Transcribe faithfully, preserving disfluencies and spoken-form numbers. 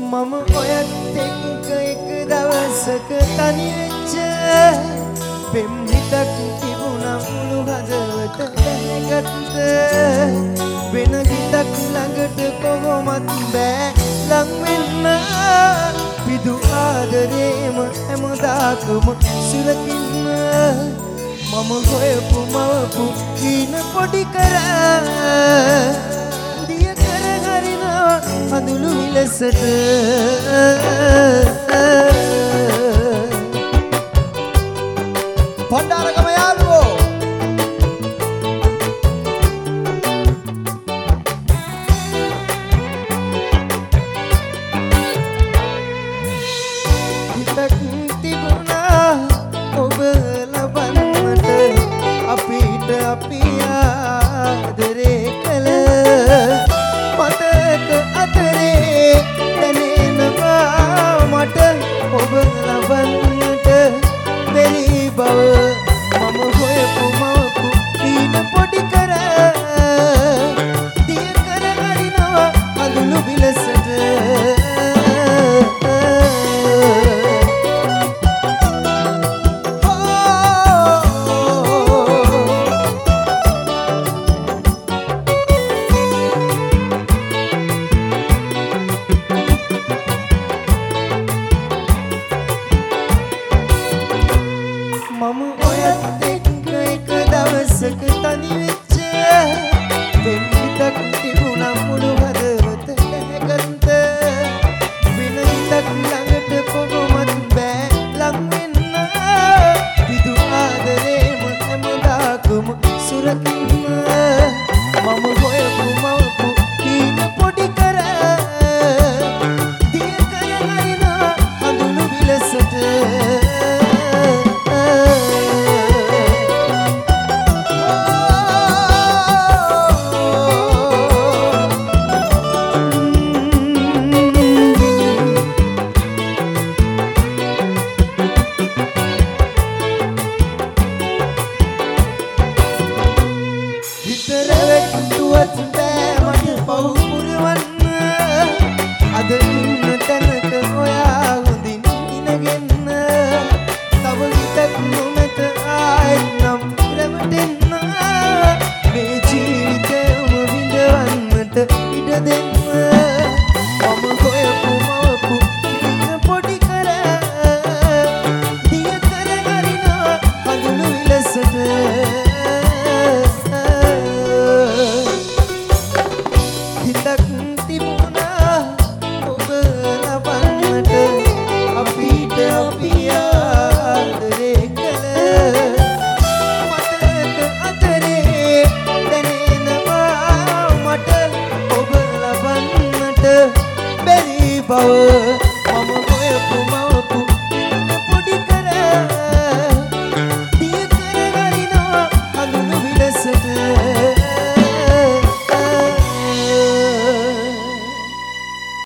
මම ඔයත් එක්ක එක දවසක තනි වෙච්ච පෙම් හිතක් තිබුණා මුළු හදවත දැනගත්ත වෙන හිතක් ළඟට කොහොමත් බෑ ලං වෙන්න පිදු ආදරේම හැමදාකම සුරකින්න මම හොයපු මවපු කීන පොඩි කර දිය කර හරිනවා අඳුළු විලසට පණ්ඩාරගම යාළුවෝ හිතක් තිබුණා ඔබ ලබන්නට අපිට අපි ආදරේ කළ මතක අතරේ දැනෙනවා මට ඔබ ලබන්නට බැරි බව මම හොයපු මවපු ඊට පොඩි කර දිය කර හරිනවා අඳුළු විලසට මම ඔයත් එක්ක එක දවසක තනි වෙච්ච පෙම් හිතක් තිබුණා මුළු හදවත දැනගත්ත වෙන හිතක් ළඟට කොහොමත් බෑ ලං වෙන්න පිදු ආදරේම හැමදාකම සුරකින්න මම හොයපු මවපු කීන පොඩි කර දිය කර හරිනවා අඳුළු විලසට හිතරවැට්ටුවත් බෑ මට පව් පුරවන්න අද ඉන්න තැනක ඔයා හොඳින් ඉනගෙන්න තව හිතක් නොමැත ආයෙත් නම් රැවටෙන්න මේ ජීවිතයම විඳවන්නට ඉඩ දෙන්න මම හොයපු මවපු ඊන පොඩි කර දිය කර හරිනවා අඳුළු විලසට හිතක් තිබුණා ඔබ ලබන්නට අපිට අපි ආදරේ කළ මතක අතරේ දැනෙනවා මට ඔබ ලබන්නට බැරි බව